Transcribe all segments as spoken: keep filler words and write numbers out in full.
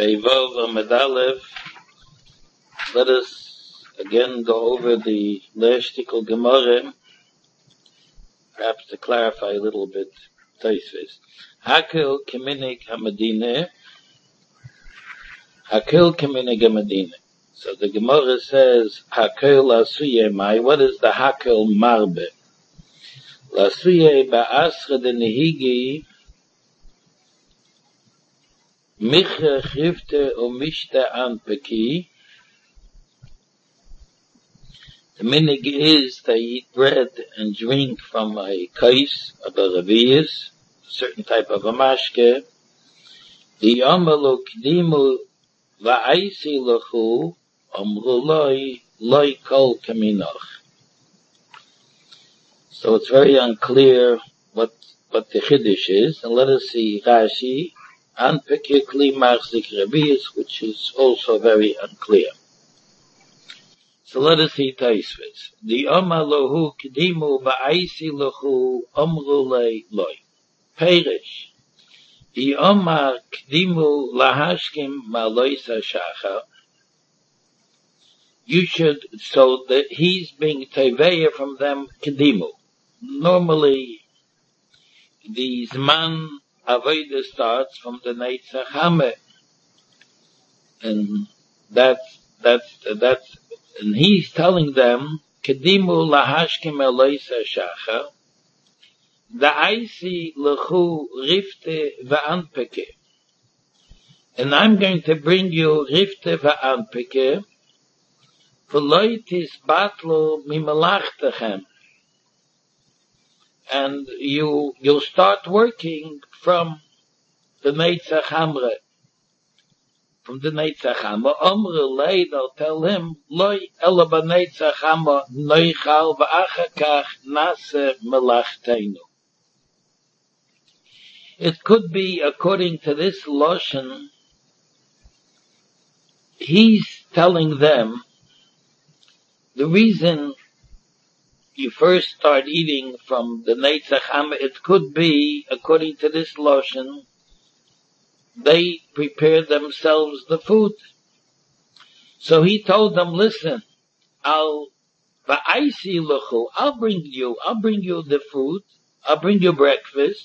Peivov Amud Aleph. Let us again go over the Leishtikul Gemara, perhaps to clarify a little bit. Taisvis. Hakel Keminig Hamadine. Hakel Keminig Hamadine. So the Gemara says, Hakel Lasuye Mai. What is the Hakel Marbe? Lasuye Ba'asra de Nehigi. Micha Chrifte o Mishte Anpeki. The minig is they eat bread and drink from a kais, a baravias, a certain type of a mashke. The amalu kdimu va'aisi lachu amru loi loi kol kaminoch. So it's very unclear what what the chiddush is, and let us see Rashi Anpeki kli machzik ravias, which is also very unclear. So let us see Taisvis. The Amalahu Kedimu Ba'aisi Lahu Amrulei Loi. Perish. The Omar Kedimu Lahashkim Maloisa Shacha. You should, so that he's being Teveya from them Kedimu. Normally, the Zman Avodah starts from the Neitzach Hameh. And that's, that's, that's, and he's telling them, Kedimu lahashkim eloisa shacha, da'aisi lechu rifte va'anpeke. And I'm going to bring you rifte va'anpeke, v'loitis batlo mimalachtechem. And you, you'll start working from the Neitzach Hamre. From the Neitzach Hama, Omru Lei, they'll tell him, Loi ela b'Neitzach Hama noichal v'achakach nase melachteinu. It could be, according to this Loshen, he's telling them, the reason you first start eating from the Neitzach Hama, it could be, according to this Loshen, they prepared themselves the food. So he told them, listen, I'll, va'aisi lechu, I'll bring you, I'll bring you the food, I'll bring you breakfast.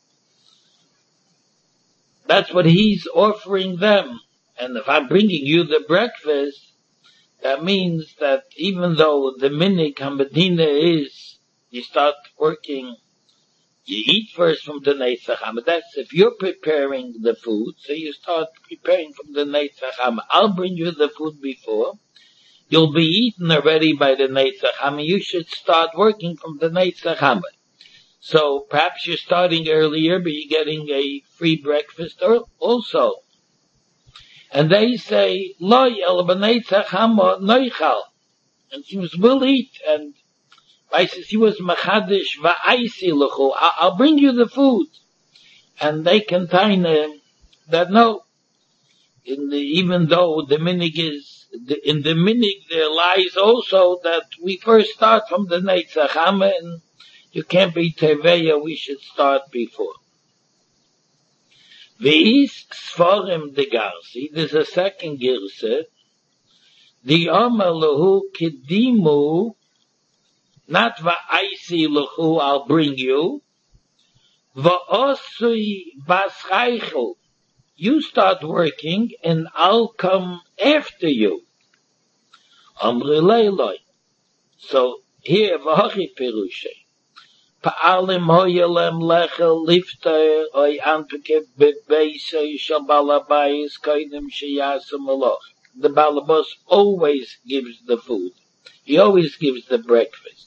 That's what he's offering them. And if I'm bringing you the breakfast, that means that even though the minig hamadina is, you start working, you eat first from the Neitzach Hama. That's if you're preparing the food, so you start preparing from the Neitzach Hama. I'll bring you the food before. You'll be eaten already by the Neitzach Hama. You should start working from the Neitzach Hama. So perhaps you're starting earlier, but you're getting a free breakfast also. And they say, Lo el b'Neitzach Hama noichal. And he was, we'll eat, and I says he was machadish va'aisi lechu. I'll bring you the food, and they contain uh, that no. In the, even though the minig is the, in the minig, there lies also that we first start from the Neitzach Hama, and you can't be teveya. We should start before. Ve'is sforim de garsi. There's a second girse. The Amar lehu kedimu. Not va'aisi lechu, I'll bring you. Va'osui baschaichel. You start working and I'll come after you. Amri leiloi. So here, v'hachi perushe. Pa'alim hoyelem lechel lifter oi anpeke bebeisei shabalabayis koidim sheyasem aloch. The balabos always gives the food. He always gives the breakfast.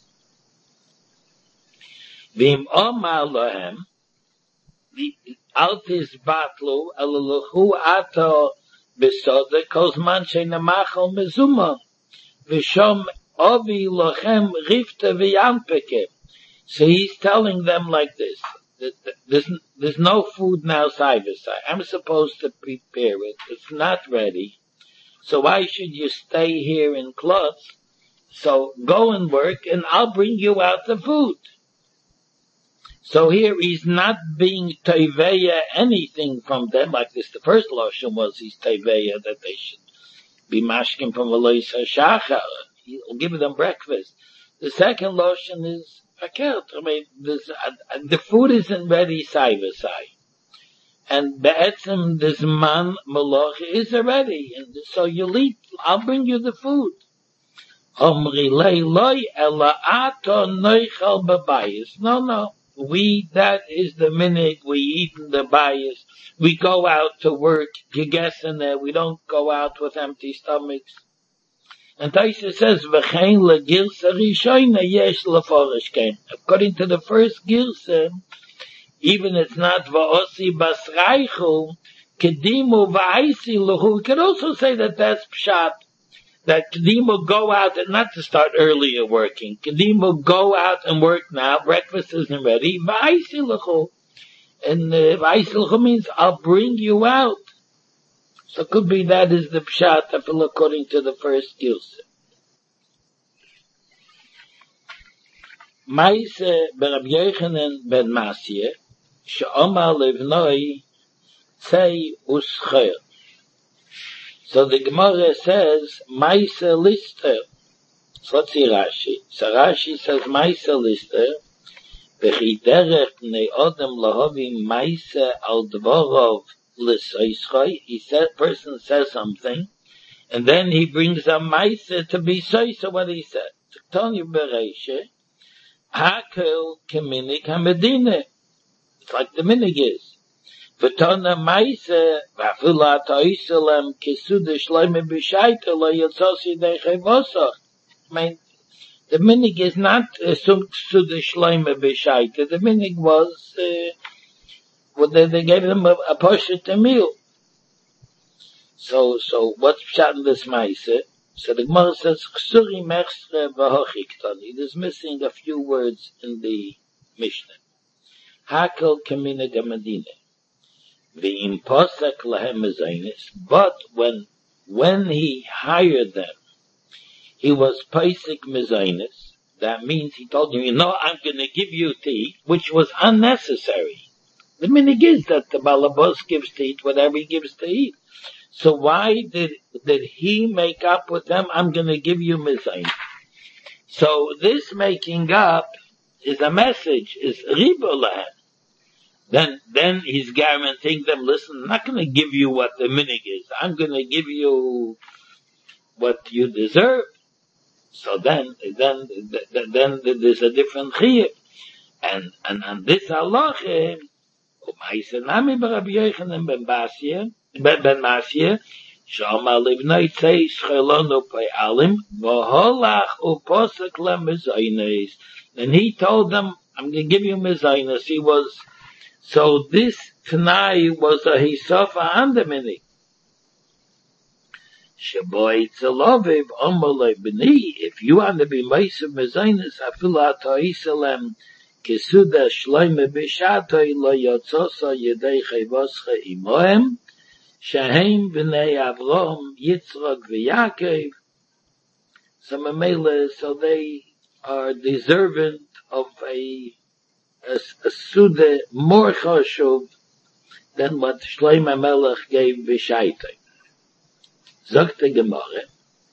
Vim omar lohem, the altis batlu, alaluchu ato besoda, kozman shenamachal mezuma, vishom ovi lochem rifte v'yampeke. So he's telling them like this, that there's, there's no food now side by side. I'm supposed to prepare it. It's not ready. So why should you stay here in cloths? So go and work and I'll bring you out the food. So here he's not being teveya anything from them, like this. The first lotion was he's teveya that they should be mashkin from Elois HaShachar. He'll give them breakfast. The second lotion is akert. I mean, this, uh, the food isn't ready side by side. And be'etzem, this man malach is already. And so you'll eat, I'll bring you the food. Omri lei loi ela ato noichal babayis. No, no. We, that is the minute we eat in the bayis. We go out to work, gegessen there. We don't go out with empty stomachs. And Taisa says, v'chein legilsa rishoyna yesh leforish kein. According to the first gilsa, even it's not va'osi basraichu, kedimu va'aisi luhu. We could also say that that's pshat. That Kedimu go out and not to start earlier working. Kedimu go out and work now. Breakfast isn't ready. V'aisiluchu. And uh, v'aisiluchu means I'll bring you out. So it could be that is the pshat according to the first gilsa. Maise berab Yochanan ben Masye she'omar levnoi tzei uscher. So the Gemara says, Maisa Lister. So let's see Rashi. So Rashi says, Maisa Lister. V'chi derech b'nei odem lahovi Maisa al dvorov l'soischoi. He said, person says something, and then he brings a Maisa to be soisa what he said. Tony Bereishe, Hakel keminik hamedine. It's like the minig is. V'tona maise v'afila ta'iselem kesuda shleime b'shaita lo yotzosi deichei vosach. I mean, the minig is not some kesuda shleime b'shaita. The minig was, uh, well, they, they gave them a, a poshet meal. So, so what's pshat in this maise? So the Gemara says, Ksuri mechsre v'hochiktani. It is missing a few words in the Mishnah. Hakel keminig hamedine. But when, when he hired them, he was paisik mezainis. That means he told him, you know, I'm gonna give you to eat, which was unnecessary. The minig is that the balabos gives to eat whatever he gives to eat. So why did, did he make up with them, I'm gonna give you mezainis? So this making up is a message, is ribolah. Then, then he's guaranteeing them, listen, I'm not going to give you what the minig is. I'm going to give you what you deserve. So then, then, then, then there's a different chiyuv. And, and, and this halacha, u'maisenami b'Rabbi Yochanan ben Basye, ben, ben Masye, sh'omar livnei tzei shchelonu pe'alim, v'holach u'posek lemezainis. And he told them, I'm going to give you mezainis. He was, so this Tanai was a hisofa and the minig. Shaboy tzaloviv omolei b'ni. If you want to be meisav mezainis, afilu ha'to'iselem kesuda shloime b'shatoi lo yotzosa yedei chayvoscha imohem shehem b'nei Avrom Yitzchak v'Yaakov. So Mamela, so they are deserving of a a, a suda more chashuv than what Shlomo Melech gave b'shaitay. Sagt the Gemara,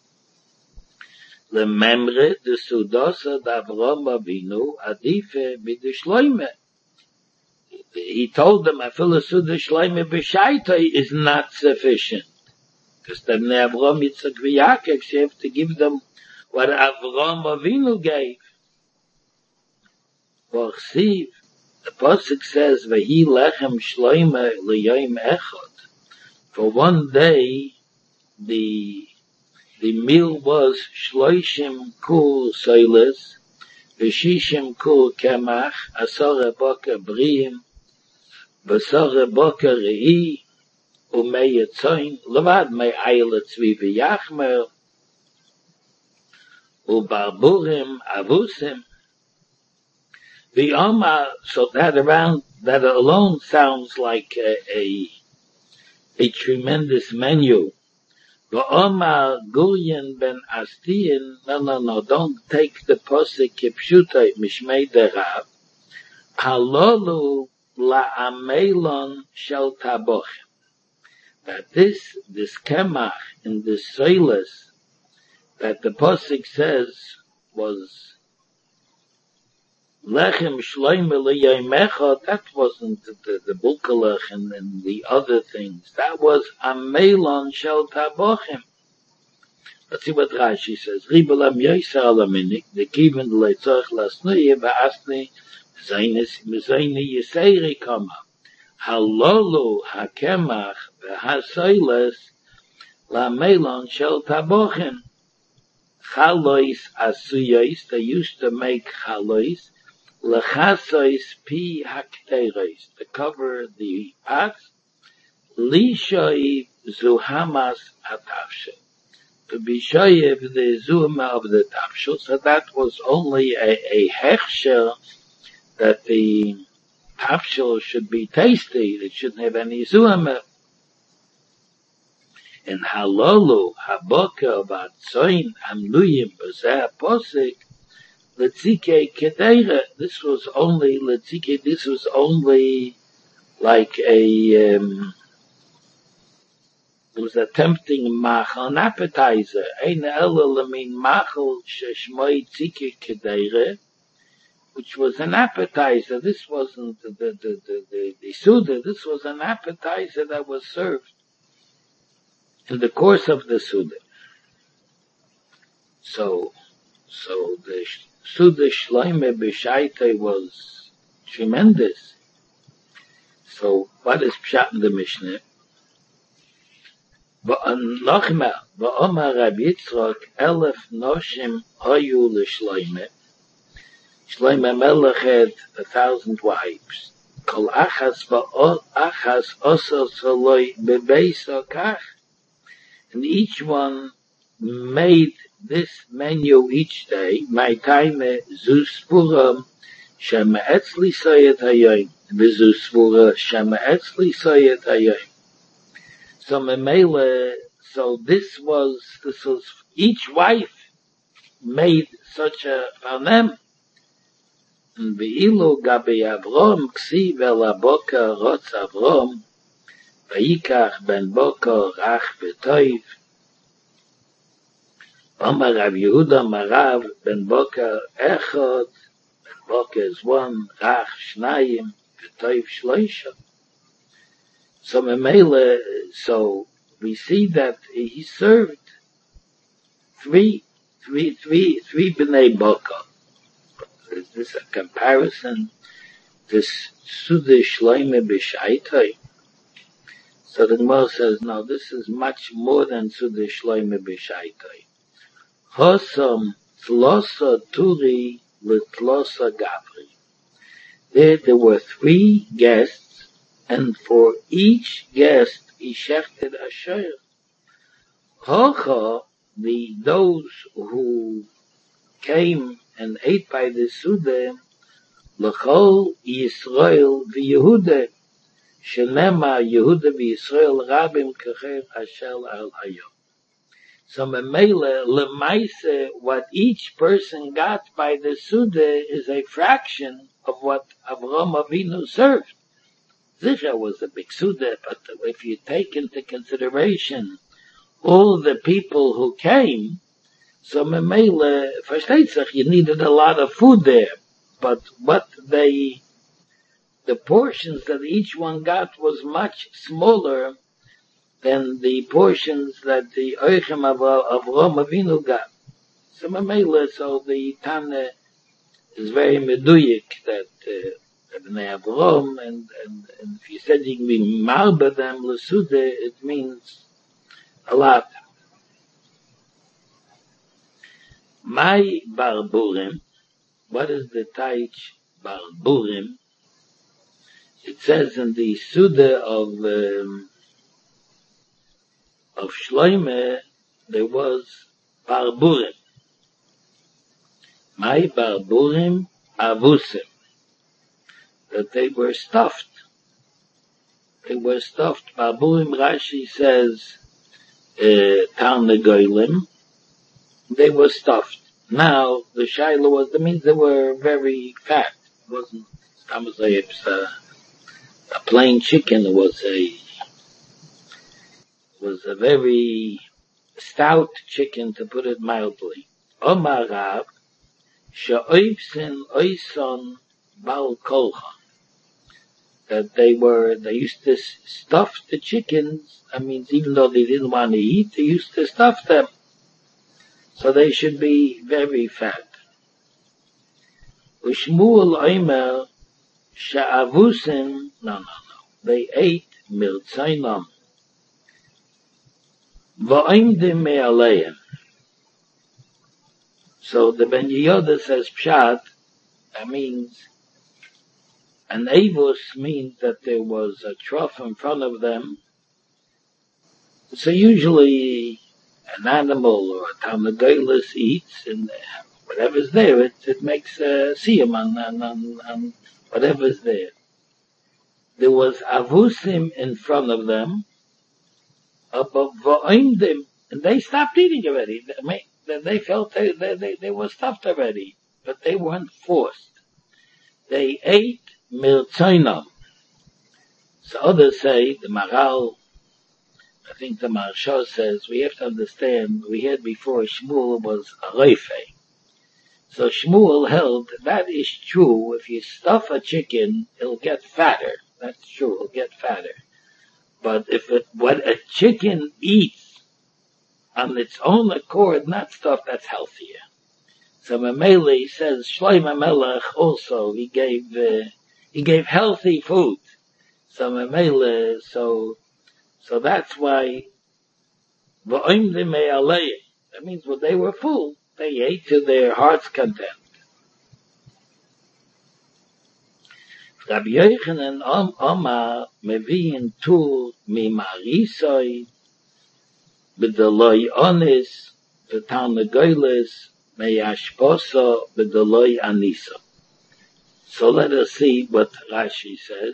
lememre de sudasa d'Avrom Avinu adife b'de Shlomo. He told them, I feel a suda Shlomo b'shaitay is not sufficient. Because then Avrom Yitzchak v'Yaakov, you have to give them what Avrom Avinu gave. For Chsiv, the Pasuk says, V'hi lechem shloime l'yoyim echad. For one day, the, the meal was shloishim kul soiles, v'shishim kul kemach, asara boka briim, v'asara boka re'i, u'mei yatzoin, levad mei ayla tzvi v'yachmer, u'barburim avusim. The Oma, so that around, that alone sounds like a, a, a tremendous menu. The Oma Guryan ben Astian, no, no, no, don't take the posik kipshutai mishmei derav. Halolu la'amelon shel taboch. That this, this kemach in the soilus that the Pasuk says was lechem shloime liyomecha, that wasn't the, the bulkalach and, and the other things. That was amelon shel tabochim. Let's see what Rashi says. Ribalam yoyser alaminik, the kiven leitzach lasnuye ba'asni zaynis mizayni yisayri kama. Halolu hakemach v'hasoiles lamelon shel tabochim. Chalois asuyos, they used to make chalois, lechasois pi hakteros, to cover the pots, lishoi zuhamas atavshel, to be shoyev the zuhama of the tavshel, so that was only a, a hechsher that the tavshel should be tasty, it shouldn't have any zuhama. In halolu haboka vatzoin amluyim b'zeh posik letzike kedeira. This was only letzike. This was only like a. Um, it was a tempting machal, an appetizer. Ein ela lemin machal sheshmoi tzike kedeira, which was an appetizer. This wasn't the the the the, the, the suda. This was an appetizer that was served in the course of the Suda. So, so the Suda Shloime B'Shaita was tremendous. So, what is Pshat in the Mishnah? Nochma, V'omar Rabbi Yitzchak, elef noshim hayu l'Shloime. Shloime Melech had a thousand wives. Kol achas v'achas osos haloi bebeis okach. And each one made this menu each day. My time zu spura shema etzli sayet hayoim, v'zu spura shema etzli sayet hayoim. So memele, so this was this was each wife made such a panem. And v'ilu gabi Avrom ksiv el aboka rotz Avrom. Vayikach ben Boker Rach B'Toiv. Omar Rav Yehuda Marav ben Boker Echad. Ben Boker is one, Rach Shnayim, B'Toiv Shloisha. So Memele, so we see that he served three, three, three, three B'nai Boker. Is this a comparison? This Suda Shloime B'Shaitai. So the Gemara says, no, this is much more than Suda Shloime B'Shaitai. Hosam Tlosa Turi L'Tlosa Gabri. There, there were three guests, and for each guest he shechted a shayr. Hocha, the, those who came and ate by the Suda, L'chol Yisrael v'Yehuda, Shenema Yehuda v'Yisrael Rabim Kecher Hashel Al Hayom. So Memele Lemaise, what each person got by the Suda is a fraction of what Avraham Avinu served. Zicha was a big Suda, but if you take into consideration all the people who came, so Memele, versteht sich, you needed a lot of food there, but what they the portions that each one got was much smaller than the portions that the Oichem of Avraham Avinu got. So Mamela, so the Tana is very meduyik that uh, Bnei Avraham, and, and, and if you said you can be marba them l'sude, it means a lot. My barburim, what is the taich barburim? It says in the Suda of um, of Shloime there was barburim. My barburim avusim, that they were stuffed. They were stuffed. Barburim, Rashi says, Tarnagolim. They were stuffed. Now the shaila was, that means they were very fat. It wasn't I was a, a plain chicken was a was a very stout chicken, to put it mildly. Omar Rab, she'oivsin oison bal kolcha. That they were, they used to stuff the chickens. I mean, even though they didn't want to eat, they used to stuff them. So they should be very fat. Ushmuel Omer she'avusin, no, no, no. They ate miltzainam. Va'imdim me'aleim. So the Ben Yehuda says pshat, that means, an avus means that there was a trough in front of them. So usually an animal or a tarnagolis eats, and whatever's there, it, it makes a siyum on, on, on, on whatever's there. There was avusim in front of them, above va'imdim, and they stopped eating already. They, they felt they, they, they, they were stuffed already, but they weren't forced. They ate miltzainam. So others say, the Maral, I think the Maharsha says, we have to understand, we had before Shmuel was a reife. So Shmuel held, that is true, if you stuff a chicken, it'll get fatter. That's true, it'll get fatter. But if it, what a chicken eats on its own accord, not stuff, that's healthier. So Mamele says, Shlomo Melech also, he gave, uh, he gave healthy food. So Mamele, so, so that's why, v'oimdim me'aleim. That means when they were full, they ate to their heart's content. Rabbi Yochanan Omar mevi'in tu mimarisoi b'deloi onis v'tarnagoles me'ashposo b'deloi anisa. So let us see what Rashi says.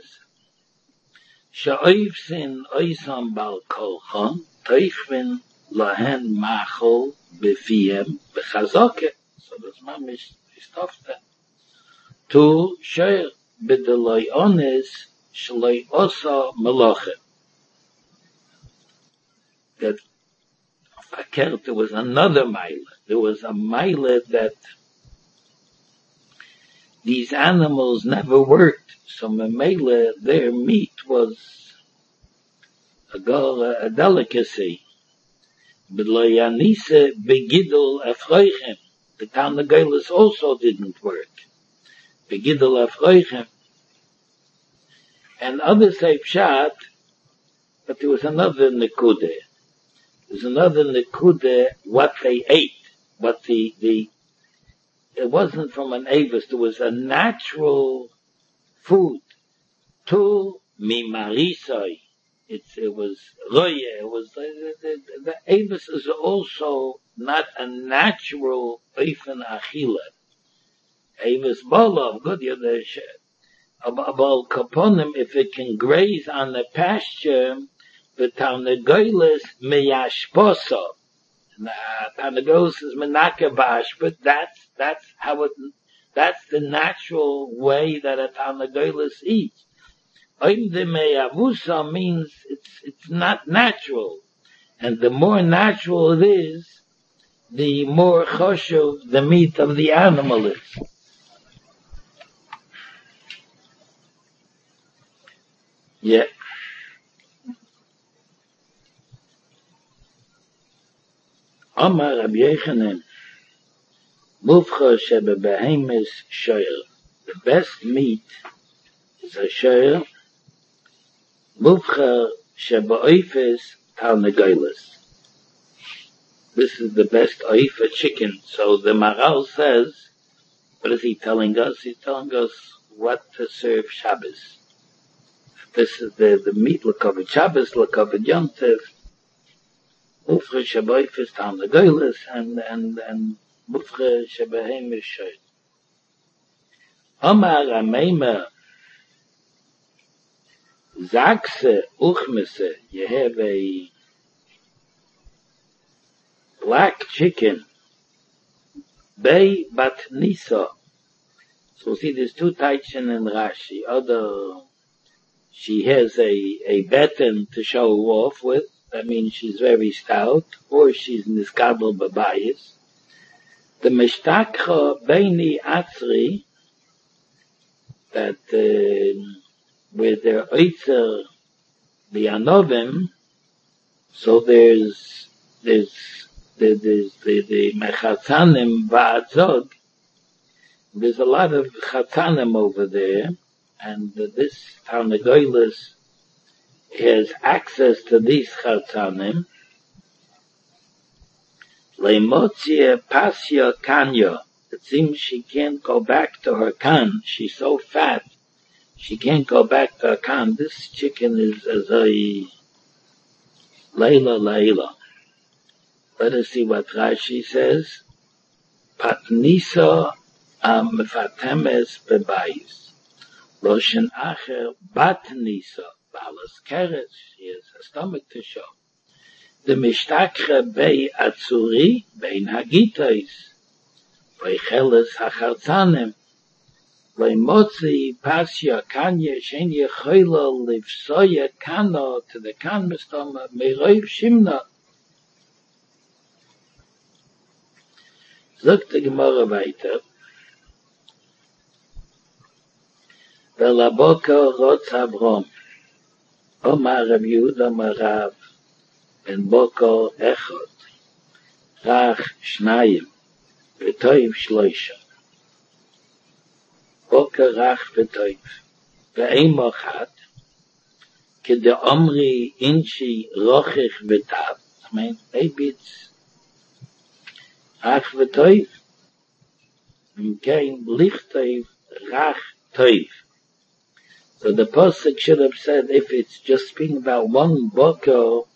Sha'oivsin oisam bal kolchon toifrin lahen machol b'fiem b'chazoket. So that's mamish stuffed them. To share b'deloi onis shloi osa melochet. That fakert, there was another mile. There was a mile that these animals never worked. So memele, their meat was a, a delicacy. B'lo yanise begidol afroichem. The tarnagoles also didn't work. Begidol afroichem. And others say pshat, but there was another nekude. There's another nekude, what they ate, what the, the, it wasn't from an avis, there was a natural food. Tu mimarisoi. It's, it was roye, it was, the, the, the avis is also not a natural oifen achila. Avis bolov, good, you're the, about kaponim, if it can graze on the pasture, the tarnagoles meyashposo. Tarnagoles is menakabash, but that's, that's how it, that's the natural way that a tarnagoles eats. Oimdim me'avusa means it's, it's not natural. And the more natural it is, the more choshev the meat of the animal is. Yeah. Amar Rabbi Yochanan, mufcha shebebehemes shoyer. The best meat is a shoyer. Mufcha shebeoifes tarnagoles. This is the best oifa chicken. So the Maral says, what is he telling us? He's telling us what to serve Shabbos. This is the, the meat l'kovet Shabbos, l'kovet Yom Tov. Mufcha shebeoifes tarnagoles and, and, and mufcha shebehemes shoyer. Amar Ameimer, Zakse uchmese, you have a black chicken, Bei bat Nisa, So see, there's two Taichin in Rashi. Other, she has a, a baton to show off with. That means she's very stout, or she's niskadol babayis. The Mishtakha Beini Atzri, that uh, with their Oitzer, the Anovim, so there's, there's, there's, there's the, the Mechatzanim Ba'atzog. There's a lot of Chatzanim over there, and this Tarnagoylis has access to these Chatzanim. Leimotzia Pasya Kanya. It seems she can't go back to her kan. She's so fat, she can't go back to her kan. This chicken is as a Layla Layla. Let us see what Rashi says. Patnisa Mefatemes Bebayis. Loshen Acher Batnisa. Balas Keres. She has a stomach to show. The Mishtakre Bei Atzuri Bein Hagitois. Veicheles Hachartzanem. Leimotzi Pasya Kanya Shen Yechoila Livsoya Kano to the Kan Mistoma Meroiv Shimna. Sagt die Gemara weiter. Velaboka Rotz Avrom. Omar Rav Yehuda Marav. Ben Boko Echot. Rach Shnayim. V'toiv Shloisha. Boka Rach V'toiv. V'eim Mochat. Kede Omri Inchi Rochich V'tav. I mean, maybe it's Rach V'toiv. Mkein Lichtoiv Rach Toiv. So the Pasuk should have said, if it's just speaking about one Boko,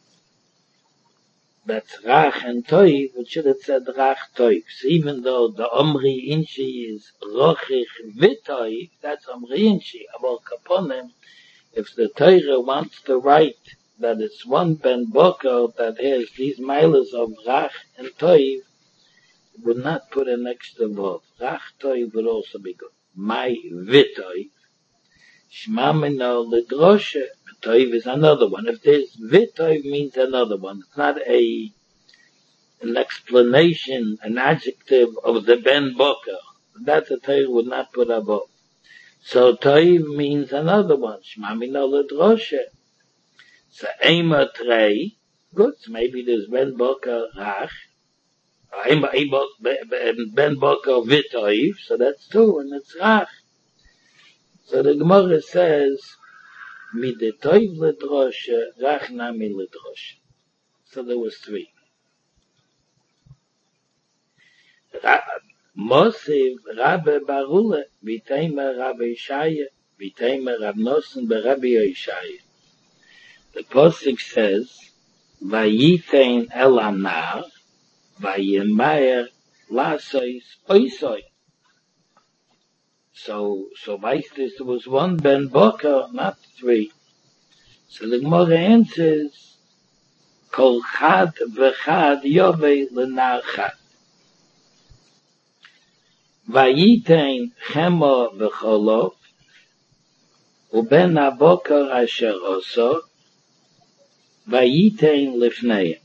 that's Rach and Toiv, it should have said Rach Toiv. So even though the Omri Inchi is Rochich V'toiv, that's Omri Inchi. About Kaponim, if the Torah wants to write that it's one Ben Boko that has these miles of Rach and Toiv, it would not put an extra word. Rach Toiv would also be good. My V'toiv. Shmamino L'droshe. Toiv is another one. If there's V'toiv means another one. It's not a an explanation, an adjective of the Ben Boker. That the Toiv would not put above. So Toiv means another one. Shmamino L'droshe. So Ema Trei. Good. So maybe there's Ben Boker Rach. Ema Ben Boker V'toiv. So that's two, and it's Rach. So the Gemara says, "Mi de toiv ledroshe, rach nami ledroshe." So there was three. Mosiv Rabbe Barule, v'teimer Rabbe Yishaya, v'teimer Rav Nosson beRabbi Yishaya. The Pasuk says, "Vayitein el anar, vayemer lasois oisoi." So, so Weiss there was one Ben Boker, not three. So the Gemara answers, Kol chad v'chad yovei l'nar chad. Vayitein chemo v'cholov, uben ha-boker asher oso, vayitein lifneim.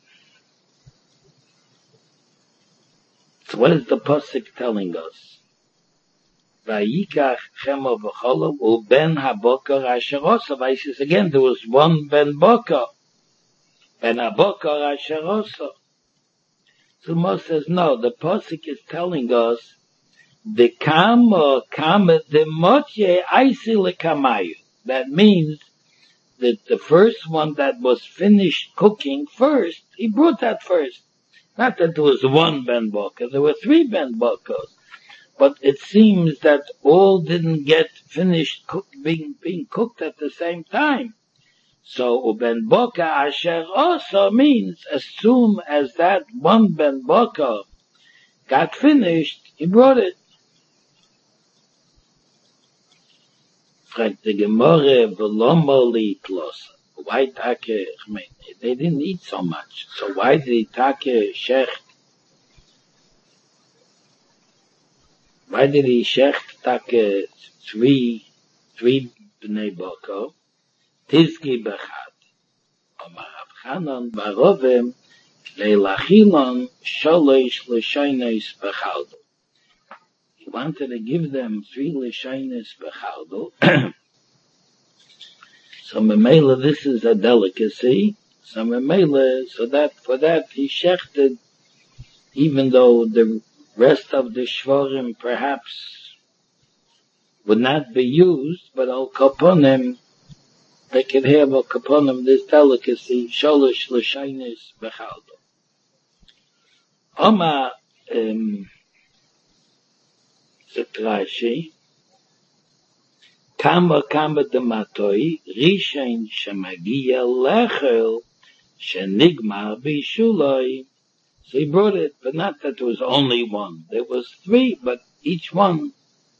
So what is the Pasuk telling us? Vayikach chemo v'cholov uben ha-boker asher oso. Weiss says again, there was one Ben Boker. Ben ha-boker asher oso. So Moshe says, no, the Pasuk is telling us the kama kama the motye aisi lekamayu. That means that the first one that was finished cooking first, he brought that first. Not that there was one Ben Boker, there were three Ben Bokers. But it seems that all didn't get finished cook, being, being cooked at the same time. So, Ben Boker Asher also means as soon as that one Ben Boker got finished, he brought it. Fragt the Gemara, V'lomo li'itlos. Why take, I mean, they didn't eat so much. So why did he take shecht? why did he shecht tak uh, three, three bnei boko? Tizki bechad. Omar Abchanon barovim leilachilon sholosh l'shoynes bechaldo. He wanted to give them three l'shoynes bechaldo. So memela, this is a delicacy. So memela, so that for that he shechted, even though the rest of the shvorim perhaps would not be used, but al kaponim, they could have al kaponim this delicacy, sholosh l'shaynis bechaldo. Oma, um, Rashi, kama kama dematoi, rishain shemagia lechel, shenigmar bishuloi. So he brought it, but not that there was only one. There was three, but each one,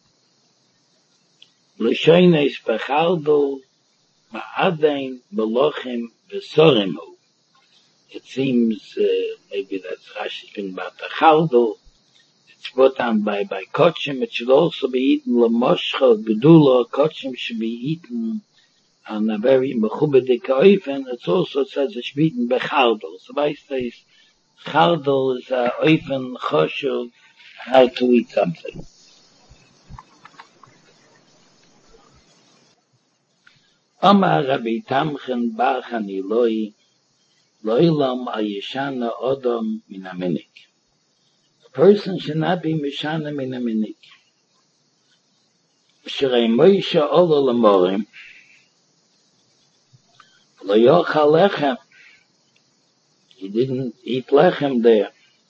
l'shoynes bechaldo, ma'adain belochim besorimu. It seems, uh, maybe that's Rashi been about the chaldo. It's brought down by, by kochim. It should also be eaten l'moshcha, gedula. Kochim should be eaten on a very mechubedik oifen. It also says it should be eaten bechaldo. So by says, chaldo is a oifen choshev, how to eat something. Amar Rabbi Tamchen bar Chaniloi, lo'ilam ayishana odom min aminik. A person should not be mishana min aminik. Shrei Moshe ola l'morim, lo yochal lechem. He didn't eat lechem there.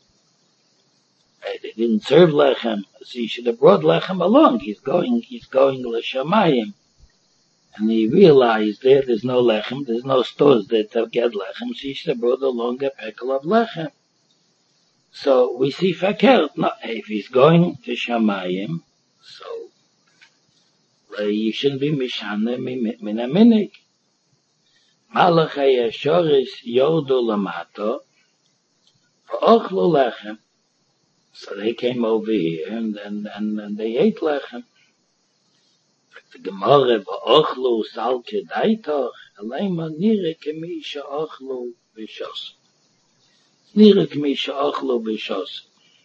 They didn't serve lechem, so he should have brought lechem along. He's going, he's going l'shamayim. And he realized there, there's no lechem, there's no stores there to get lechem, so he should have brought along a pekel of lechem. So we see fakert, no, if he's going to Shamayim, so uh, you shouldn't be mishana min aminik. Malachai Ashoris yordu lamato, v'ochlu lechem. So they came over here and, and, and, and they ate lechem. The Gemara v'ochlu sal kedaitoch, aleima nire kemi she'ochlu b'shos. Nire kemi she'ochlu b'shos.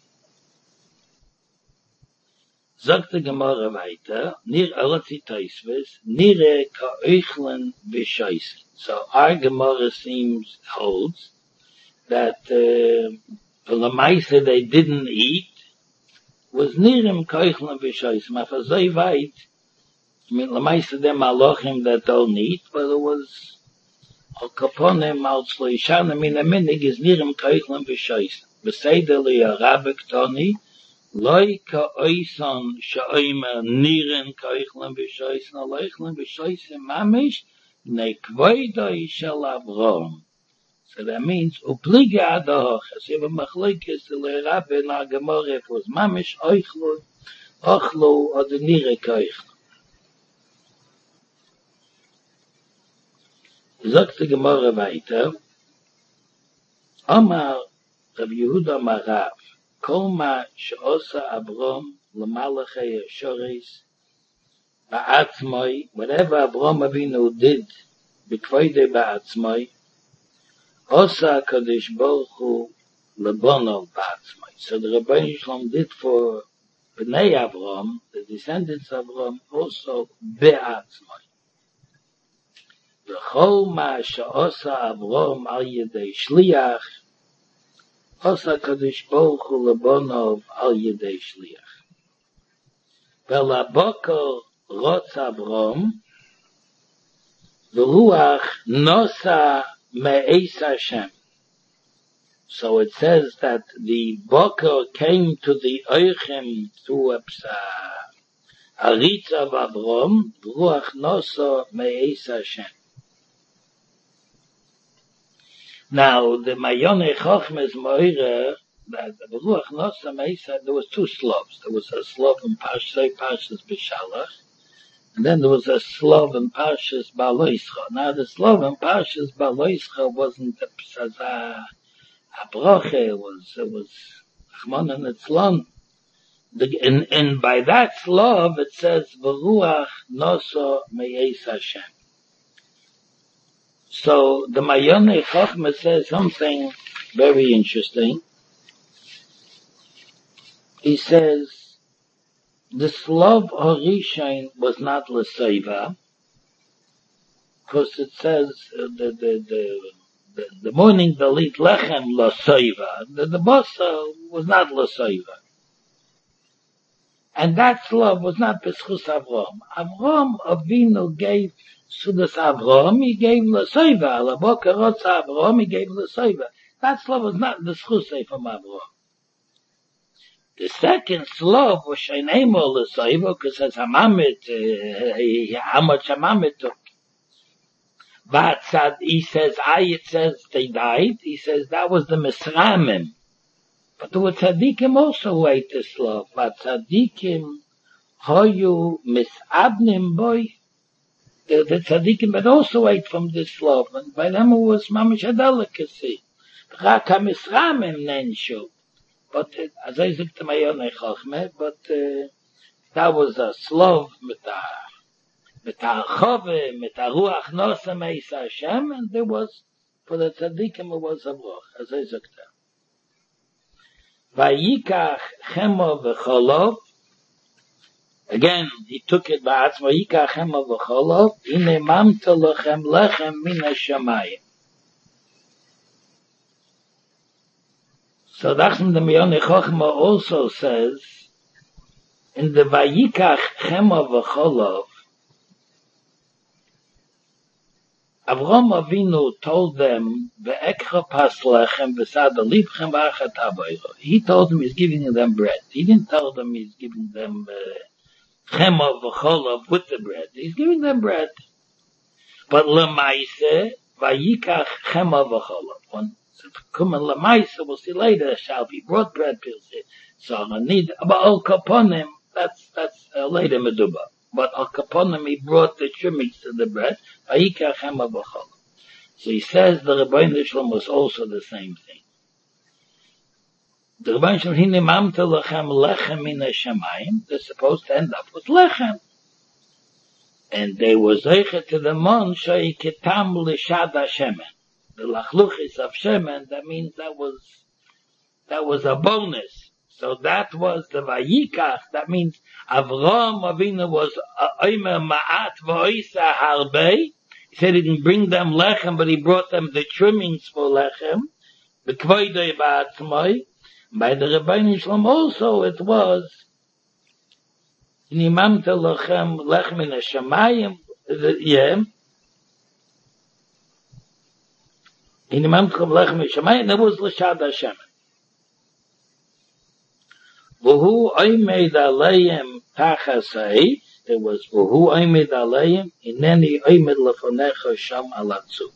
Sagt die Gemara weiter, nir alati taisves, nire ka'ochlen b'shos. So our Gemara seems, holds, that uh, for the Maisa they didn't eat, was nirem ka'ochlen b'shos. Mafazoi weit, I mean, Lamaisa them alochim that don't eat, but it was al kaponim al tzloishanim in a minig is nirem kaichlam b'shois. Beseder li arabik toni, loi ka oisan sha'oima nirem kaichlam b'shois, na loichlam b'shois mamish, ne kvoidoi shel Avrom. So that means, upliga adoch, as if a machlekes li rabbi na gemore, if it was mamish oichlu, ochlu, or the nire kaichlam. Sagt die Gemara weiter, Amar Rav Yehuda Marav, Kol ma she'osa Avrom l'malachei Ashores ba'atzmoi, whatever Avrom Avinu did, b'kvoide ba'atzmoi, osa HaKadosh Baruch Hu l'bono ba'atzmoi. So the Rebbeinu Shalom did for Bnei Avrom, the descendants of Avrom, also be'atzmoi. V'chol ma she'osa Avrom al yedei shliach, osa Kadosh Baruch Hu lebonov al yedei shliach. V'labokor rotz Avrom, v'ruach nosa me'eis Hashem. So it says that the Bokor came to the Oichem through a aritz of Avrom, v'ruach nosa me'eis Hashem. Now, the Mayone Chochmes Moira, that the Ruach Nosa Meisa, there was two Slavs. There was a Slav in Parshas, Parshas B'Shalach, and then there was a Slav in Parshas Baloischa. Now, the Slav in Parshas Baloischa wasn't a Psaza Abroche, it was, it was Achmon and Etzlon. The, and, and by that love, it says, V'ruach noso me'es Hashem. So the Mayoneh Chochmah says something very interesting. He says, this love Horishain was not L'Seiva, because it says uh, the, the, the, the, the morning they'll eat Lechem L'Seiva. The, the Basa was not L'Seiva. And that love was not B'schus Avram. Avram Avinu gave Sudas Avram, he gave L'Seiva. L'Boker Rotza Avram, he gave L'Seiva. That love was not the Schusay from Avram. The second love was Sheinemo L'Seiva, because as Hamamit, uh, how much Hamamit took. But he says, I, it says they died. He says that was the Misramim. But the tzaddikim also ate this love. But tzaddikim hoyu misabnim boy. The, the tzaddikim had also ate from this love, and by them it was mamish a delicacy. Rak ha-misramim nenshu. But as I said to my Mayoneh Chochmah, but uh, that was a love mit a mit a chove, mit a ruach nosa meis Hashem, and there was for the tzaddikim it was a ruach, as I said. Vayikach chemo v'cholov. Again, he took it by atzmo. Vayikach chemo v'cholov. Ine mamta lochem lechem min hashamayim. So Dachsham the Mayoneh Chochmah also says in the Vayikach chemo v'cholov, Avram Avinu told them, "Ve'ekcha pas lechem v'sada libchem v'achat habayro." He told them he's giving them bread. He didn't tell them he's giving them chema v'cholov with the bread. He's giving them bread. But lemaise vayikach chema v'cholov. When come and lemaise, we'll see later, shall be brought bread. So I need about al kaponim. That's that's uh, later meduba. But al kaponim, he brought the trimmings to the bread. So he says the Rebbeinu Shalom was also the same thing. The Rebbeinu Shalom, hine mamta lechem lechem min hashamayim, they're supposed to end up with lechem. And they were zeicha to the mon shei ketam l'shad hashemen. The lachluchis of shemen, that means that was, that was a bonus. So that was the Vayikach, that means Avram Avinu was oimer ma'at v'oisa harbei. He said he didn't bring them lechem, but he brought them the trimmings for lechem. B'kvoidei ba'atzmoi. By the Rebbeinu Shalom also it was Nimamta lechem lechem in hashamayim. Yeah. Nimamta lechem in hashamayim. That was l'shad Hashem. V'hu oimed aleim tachasei. There was v'hu oimed aleim ineni oimed lefonecha sham alatzu.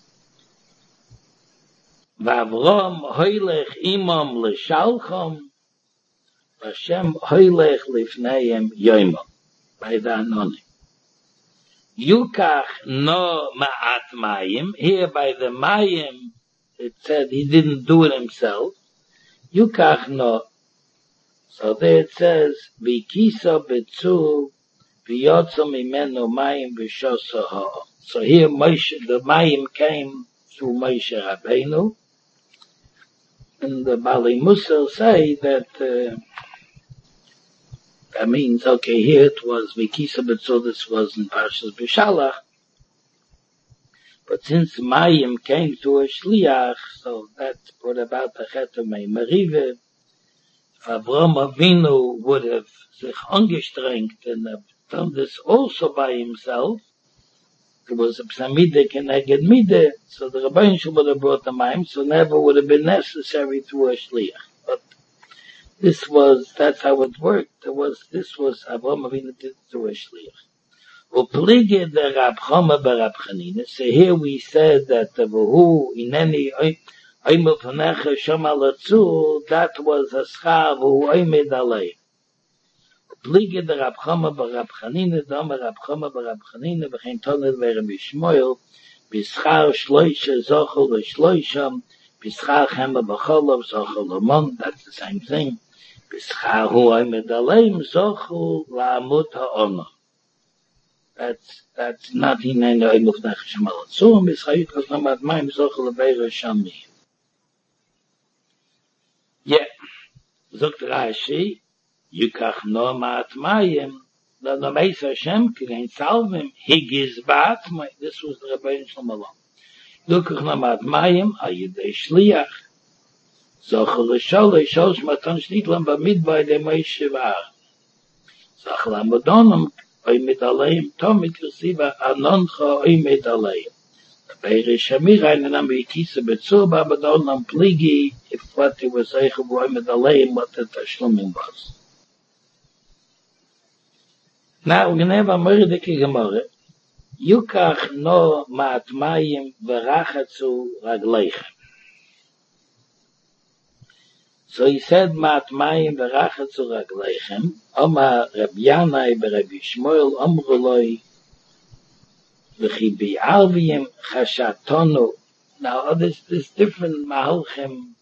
V'avrom hoylech imam l'shalchom. Hashem hoylech lifneim yoimam. By the anonim. Yukach no ma'at mayim. Here by the mayim, it said he didn't do it himself. Yukach no. So there it says, V'kisa betzu, v'yotzo mimenu mayim v'shoso ha'o. So here Moshe, the mayim came through Moshe Rabbeinu. And the Bali Musa say that, uh, that means, okay, here it was V'kisa betzu, this was in Parshas B'shalach. But since mayim came to a shliach, so that brought about the chet of Merive. Avram Avinu would have sich angestrengt and have done this also by himself. There was a psamide keneged mide, so the Rebbeinu Shalom would have brought the mayim, so never would have been necessary through a shliach. But this was, that's how it worked. There was, this was Avram Avinu did through a shliach. U'plige the Rab Chama bar Rab Chanina. So here we said that the V'hu ineni Oimel Panecha Shom Alatzu, that was a schar who oimed alei. Plige the Rab Chama bar Rab Chanina, the Amar Rab Chama bar Rab Chanina, v'chein toned v'ere b'shmoil, b'schar shloisha zochel v'shloisham, b'schar chema b'cholov zochel l'mon, that's the same thing. Bischahu Oimed Aleim Zochu La'amut Ha'ona. That's, that's not in any Oim of Nefesh Mal. So, Bischahu Yitkas Namat Maim Zochu Lebeira Shami. Yeah. Zogt Rashi, Yukach No Ma'at Mayim, the Nomeis Hashem, Kirein Salvim, Higis Ba'at Mayim. This was the Rebbein Shalom. Yukach No Ma'at Mayim, Ayidei Shliach. Zochu L'Sholei, Shosh Matan Shnitlam Bamidbay De Moshe V'Aaron. Zochu L'Amadonam, Oimed Aleim, Tomit Yosiva, Anoncha Oimed Aleim. Beire Shamira, and then we kiss a betzur, Babadonam Pligi, if what he was saying, Oimed Aleim, what the Tashlumim was. Now, we're going to have a Mordecai Gemara. Yukach no Ma'at Mayim V'Rachatzu Ragleichem. So he said, Ma'at Mayim V'Rachatzu Ragleichem, Oma Reb Yanai B'Reb Yishmoel, Omruloi, V'Chibi Alviyim Chashatonu. Now, there's, there's different Mahalchim,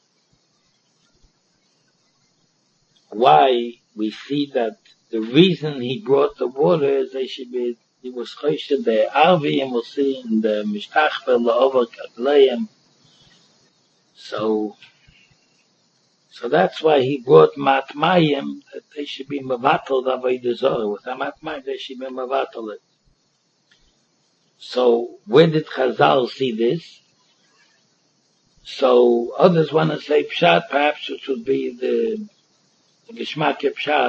why we see that the reason he brought the water is they should be, he was choshed the Alviyim, we'll see in the Mishtachbel, the Over Kagleim. So, So that's why he brought Matmayim, that they should be Mavatal Avodah Zorah. With a Matmayim, they should be Mavatal it. So, where did Chazal see this? So, others want to say Pshat, perhaps, which would be the, the Geshmak Pshat.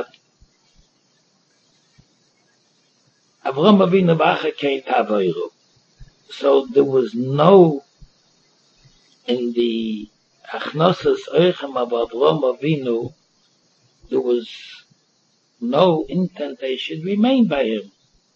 Avram Avinu Bacha Kein Tavoiru. So, there was no, in the Achnosas Oichem of Avram Avinu, there was no intent they should remain by him.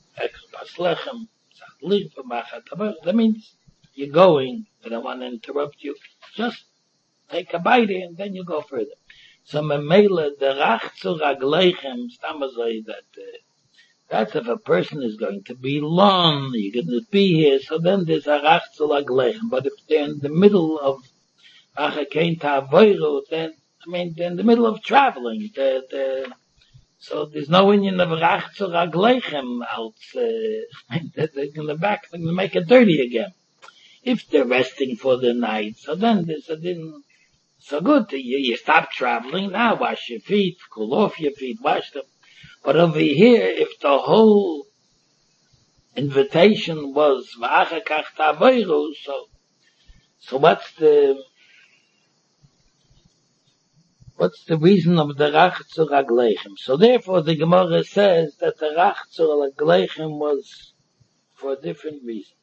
That means you're going, I don't want to interrupt you, just take a bite and then you go further. So Memela, the Rachzu Ragleichem, Stamazoi, that uh, that's if a person is going to be long, you're going to be here, so then there's a Rachzu Ragleichem. But if they're in the middle of Achakein Ta'avoiru, then, I mean, they're in the middle of traveling, they're, they're, so there's no Indian of Rachzu Ragleichem out, uh, they're going to back, they're going to make it dirty again. If they're resting for the night, so then there's a din, so good, you, you stop traveling, now wash your feet, cool off your feet, wash them. But over here, if the whole invitation was V'achakach Ta'avoiru, so, so what's the, what's the reason of the Rachzu Ragleichem? So therefore the Gemara says that the Rachzu Ragleichem was for a different reason.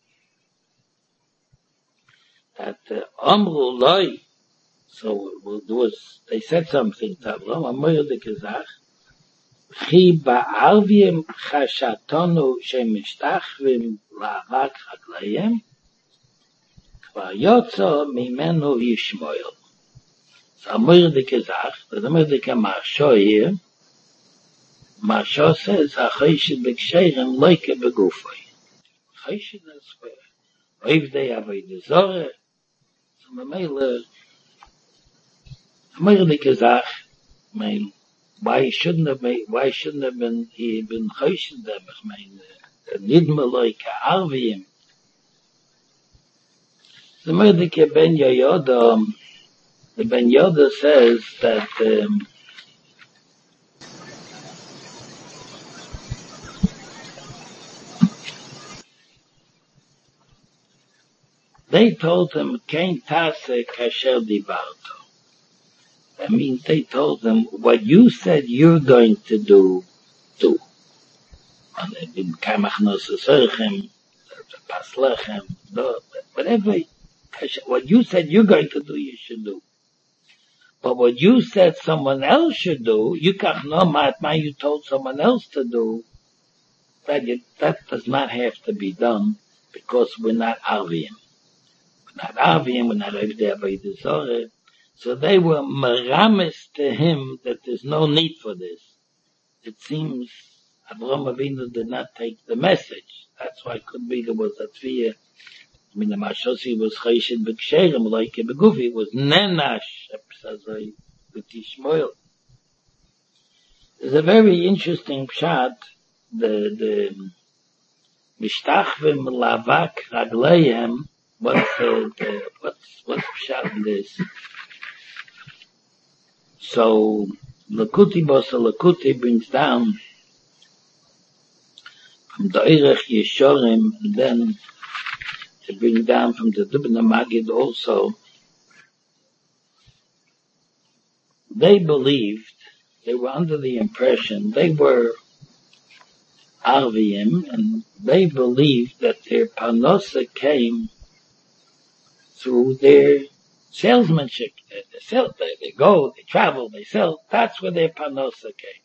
That uh, Amru Loi, so it was, they said something to Avram, Amru de Kezach, Chi ba'arvim chashatonu shemishtachvim la'avak chaglayim, kvar yotzo mimenu Yishmoel. So Amru de Kezach, the Amru de Kemasho here, Masho says, Achayshid b'ksheirem loike begufay. Achayshid is square. Oiv de Avodah Zorah, so Mamela, Amru de Kezach, I mean, why shouldn't have been, why shouldn't have been, he been choshed them, I mean, nidma loike arvim. So Amru de Ke Ben Yoda, the Ben Yoda says that, um, they told him, Kein tase kasher divarto. That means they told him, what you said you're going to do, do. Whatever, what you said you're going to do, you should do. But what you said someone else should do, you can't know Matma, you told someone else to do, that, you, that does not have to be done, because we're not Arvim. Not Avim, we're not Avodah Zorah. So they were meramis to him that there's no need for this. It seems Avraham Avinu did not take the message. That's why it could be there was a tviya. I mean, the Mashosi was chayshid b'ksherim, like a begufi. It was nenash, with Yishmoel. There's a very interesting pshat, the, the, Mishtachvim lavak ragleihem, what's the, the, what's, what's pshat in this? So, Lakuti Bosa Lakuti brings down from the Eirech Yeshorim, and then to bring down from the Dubna Magid also. They believed, they were under the impression, they were Arvim, and they believed that their Parnosa came through their salesmanship. They, sell, they, they go, they travel, they sell. That's where their Parnosa came.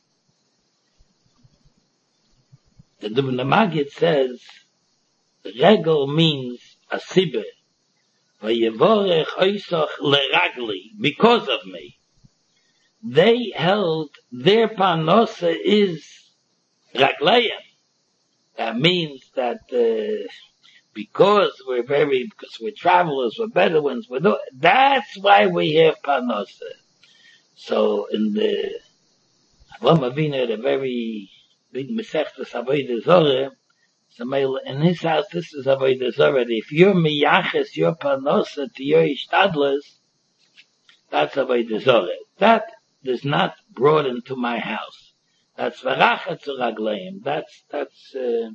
The Dubna Magid says, Regel means a sibbe. Vayevorech oisach leragli, because of me. They held their Parnosa is raglayim. That means that uh, because we're very, because we're travelers, we're Bedouins, we're no, that's why we have Parnosa. So in the Avram Avinu had a very big Masechtas Avodah Zorah. So in his house, this is Avodah Zorah. If you're miyaches your Parnosa to your ishtadlas, that's Avodah Zorah. That is not brought into my house. That's v'racha zu ragleim. That's, that's, uh,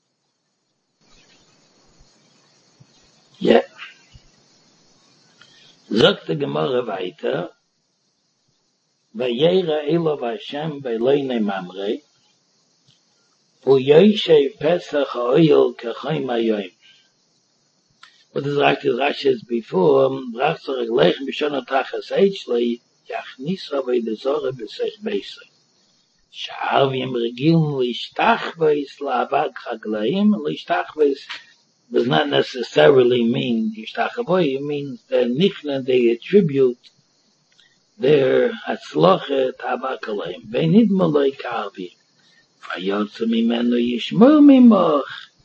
yeah. Sagt die Gemara weiter, Vayera Elov Hashem Beileine Mamre, Uyoshev Pesach Ha'oil Kachayim Hayoim. What is right is Rashi's before, Rachzor Egleich Mishon Otachas Eichli, Yachnis Avodah Zorah B'Sech Beisai. Sha'avim Regil Lishtachveis La'avak Chaglaim. Lishtachveis does not necessarily mean Yishtachavoy. It means that Nichna, they attribute their Hatzloche Ta'avak Alaim. Veinid Maloi Ka'avim. Vayotze Mimenu Yishmur Mimoch.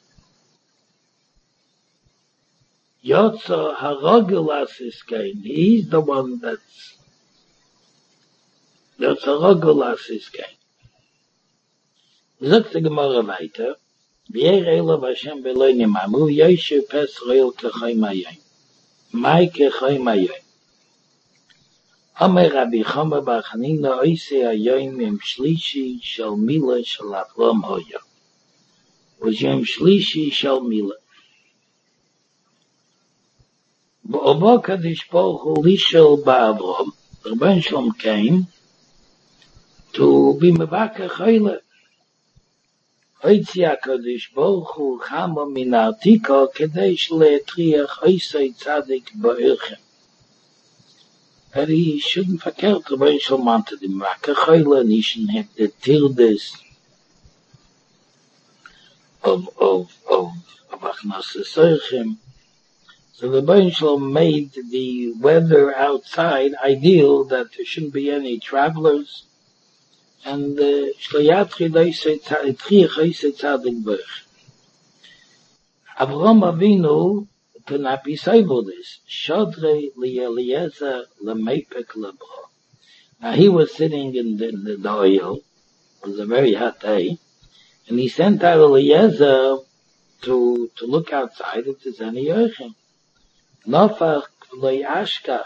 Yotze Harogulas Iskein. He's the one that's Yotze Harogulas Iskein. Sagt die Gemara weiter, V'yer Elov Hashem Beileine Mamre, Yoshev Pesach Ha'oil Kachayim Hayoim. Mai Kachayim Hayoim. Amar Rabbi Chama bar Chanina Oisei Hayoim Yom Shlishi Shel Mila Shel Avram Hoya. Was Yom Shlishi Shel Mila. V'obo Kadosh Baruch Hu Lishel Ba'Avram. Rabban Shalom came to be Mevakar Chayla. Hoitzi HaKadosh Baruch Hu Chama min Artika Kedei Shle'etriach Oisei Tzadik Ba'irchem. That he shouldn't verkehrt, Rabban Shalom wanted him Mevakar Chayla, and he shouldn't have the tirdes of, of, of, of Achnas Esoichem. So the Rabban Shalom made the weather outside ideal, that there shouldn't be any travelers, and Shlayatri Leisei Triach Oisei Tzadik B'Irchem. Avram Avinu could not be able this. Shodrei Eliezer Lemepek Lebro. Now he was sitting in the, in the oil. It was a very hot day, and he sent out Eliezer to to look outside if there's any Yochim. Nofach loy ashkach.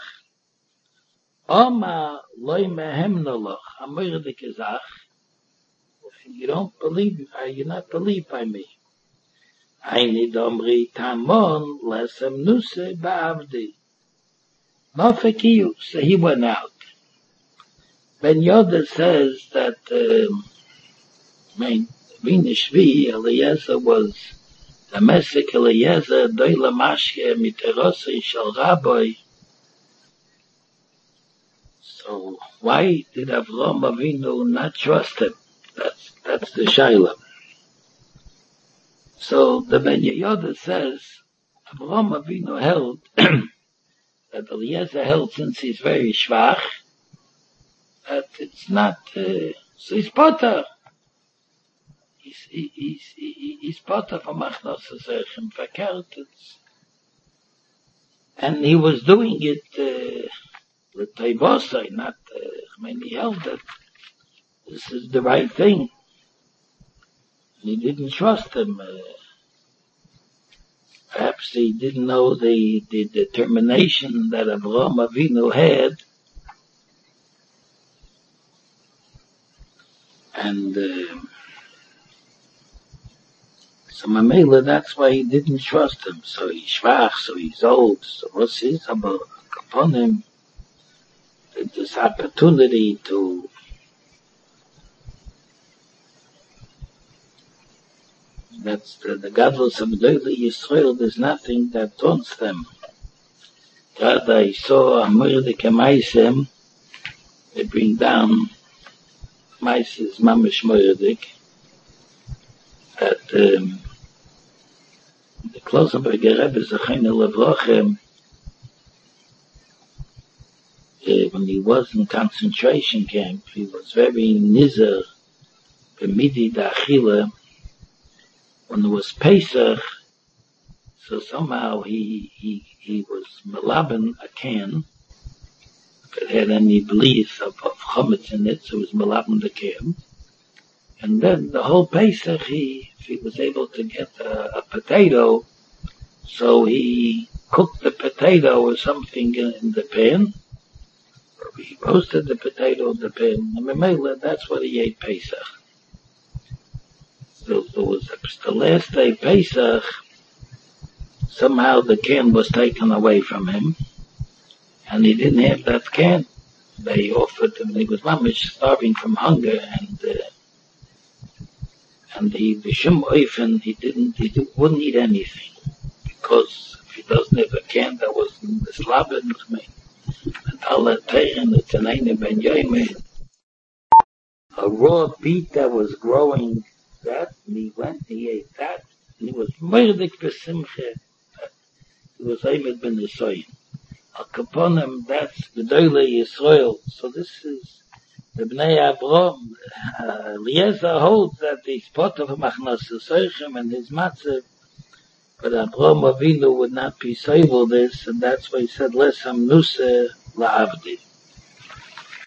Oma loy mehem noloch. Amir de kezach. You don't believe, you not believe by me. Aini domri tamon lesem nuse ba'avdi. Nofekiyu. So he went out. Ben Yoda says that, um, I mean, Vinishvi Eliezer was the Mesek Eliezer doyle mashke miterose shel Rabbi. So why did Avram Avinu not trust him? That's that's the Shaila. So the Ben Yoda says Avram Avinu held that Eliezer held, since he's very schwach, that it's not uh, so he's potter. He's he's he's, he's potter from Achnas Esoichem verkehrt. And he was doing it with uh, Teivosai, not. Uh, I mean, he held that this is the right thing. He didn't trust him. Uh, perhaps he didn't know the, the determination that Avraham Avinu had. And uh, so Mamela, that's why he didn't trust him. So he's schwach, so he's old. So what's his about upon him? This opportunity to that's the, the godless of Gedolei Yisrael. There's nothing that taunts them. God, I saw a Mordek Maisem. They bring down Maises Mamish Mordek. That um, the Klosenberger Rebbe Zechina Levrochem, uh, when he was in concentration camp, he was very nizer, b'midi da'achila. When it was Pesach, so somehow he he he was melaben a can. If it had any belief of, of chametz in it, so it was melaben the can. And then the whole Pesach, he if he was able to get a, a potato, so he cooked the potato or something in, in the pan, or he roasted the potato in the pan. I mean, that's what he ate Pesach. So there was the last day Pesach. Somehow the can was taken away from him, and he didn't have that can. They offered him. He was mamish starving from hunger, and uh, and he b'shem oifen he didn't he didn't, wouldn't eat anything, because if he doesn't have a can, that was the slaben with me. And Allah teichen it's an eine ben yoyme, a raw beet that was growing. That and he went, he ate that, and he was Mordek b'simcha. He was Eimed ben Yisrael. Al Kaponim, that's Gedolei Yisrael. So this is the Bnei Avraham. Uh, Eliezer holds that the spot of Machnas Yisrael and his matzah, but Avraham Avinu would not be saved this, and that's why he said, Lesam Nuseh La'avdi.